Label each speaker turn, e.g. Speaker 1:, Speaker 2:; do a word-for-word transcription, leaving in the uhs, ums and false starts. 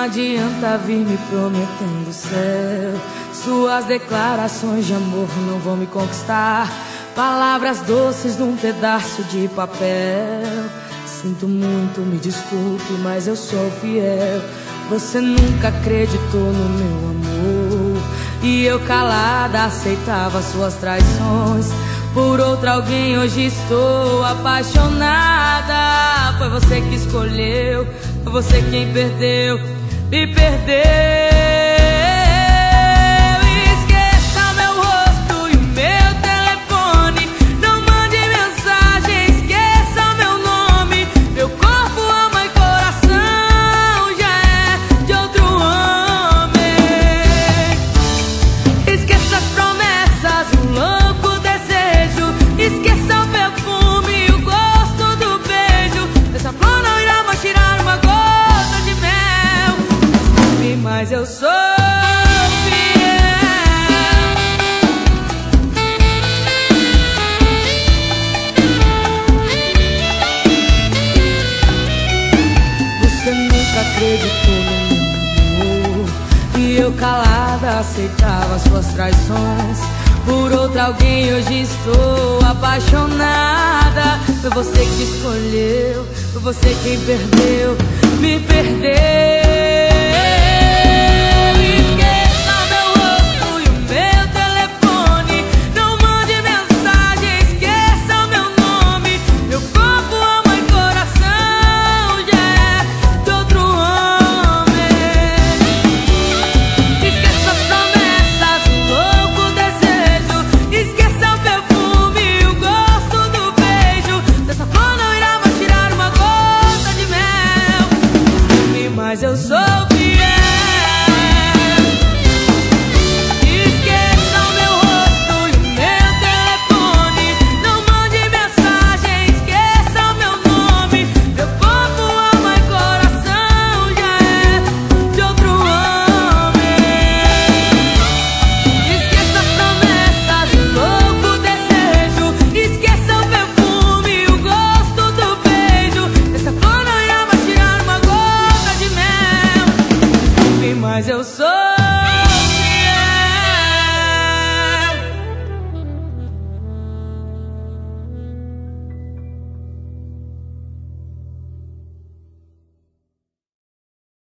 Speaker 1: adianta vir me prometendo céu. Suas declarações de amor não vão me conquistar. Palavras doces num pedaço de papel. Sinto muito, me desculpe, mas eu sou fiel. Você nunca acreditou no meu amor, e eu calada aceitava suas traições. Por outro alguém hoje estou apaixonada. Foi você que escolheu, foi você quem perdeu, me perdeu. Mas eu sou fiel. Você nunca acreditou no meu amor, e eu calada aceitava suas traições. Por outro alguém hoje estou apaixonada. Foi você que escolheu, foi você quem perdeu, me perdeu. Mas eu sou